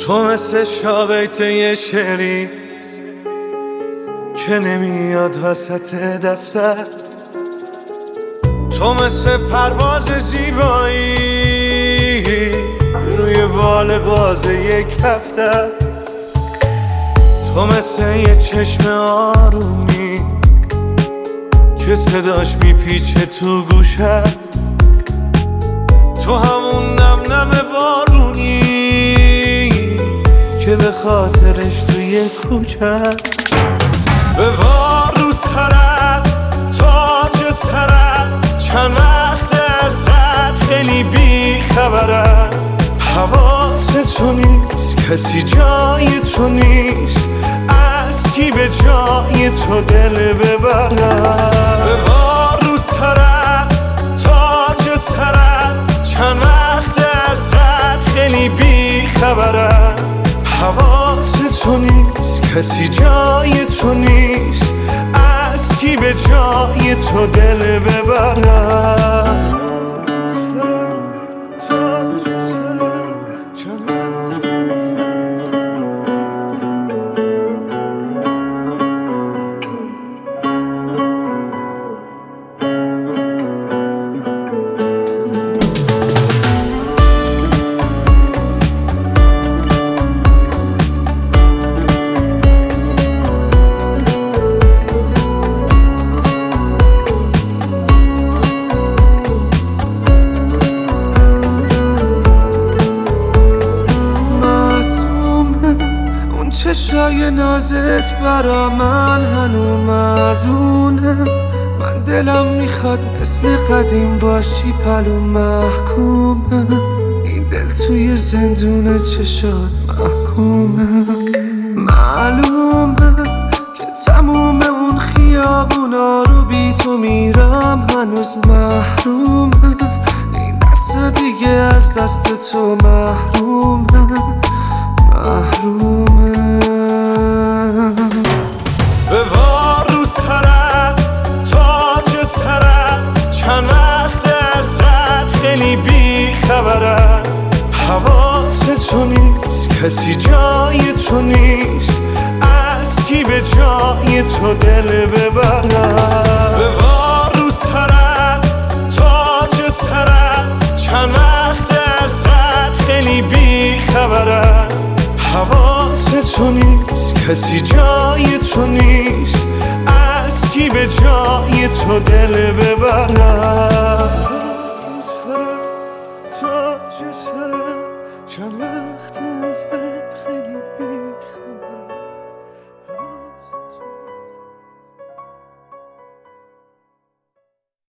تو مثل شابیت یه شعری که نمیاد وسط دفتر، تو مثل پرواز زیبایی روی بال باز یک هفته، تو مثل یه چشم آرومی که صداش میپیچه تو گوشه، تو همون نم نم بارونی که به خاطرش توی کوچه ببار رو سرم تاج سرم، چند وقت ازت خیلی بی خبرم، حواس تو نیست کسی جای تو نیست، از کی به جای تو دل ببرم، ببار رو سرم تاج سرم، چند وقت ازت خیلی بی خبرم، حواس تو نیست کسی جای تو نیست، از کی به جای تو دل ببرم. چشای نازت برا من هنو مردونه، من دلم میخواد مثل قدیم باشی پلو محکومه، این دل توی زندون چشات محکومه، معلومه که تموم اون خیابونا رو بی تو میرم هنوز محرومه، این دست دیگه از دست تو محرومه محرومه، ببار رو سرم تاج سرم، چند وقت ازت خیلی بی خبرم، حواس تو نیست کسی جای تو نیست، از کی به جای تو دل ببرم، ببار رو سرم تاج سرم، چند وقت ازت خیلی بی خبرم، حواس تو نیست کسی جای تو نیست، از کی به جای تو دل ببرم، سرم تاج سرم، چند وقت ازت